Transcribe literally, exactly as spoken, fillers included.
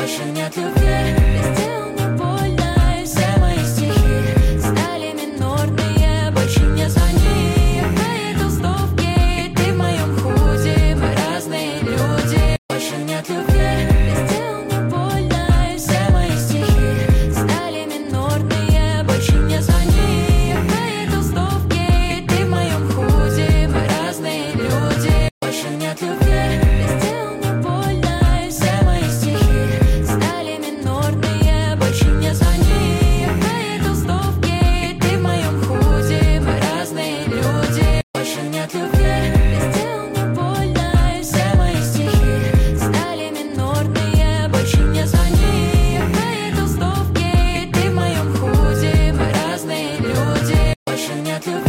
больше нет любви. Ты сделал мне больно, и все мои стихи стали минорные. Больше не звони, я в твоей толстовке, и ты в моем худи. Мы разные люди, больше нет любви. Ты сделал мне больно, и все мои стихи стали минорные. Больше не звони, я в твоей толстовке, и ты в моем худи. Мы разные люди, больше нет любви. Ты сделал мне больно, и все мои стихи стали минорные. Больше не звони, я в твоей толстовке, и ты в моем худи. Мы разные люди, больше нет любви. Ты сделал мне больно, и все мои стихи стали минорные. Больше не звони, я в твоей толстовке, и ты в моем худи. Мы разные люди, больше нет любви.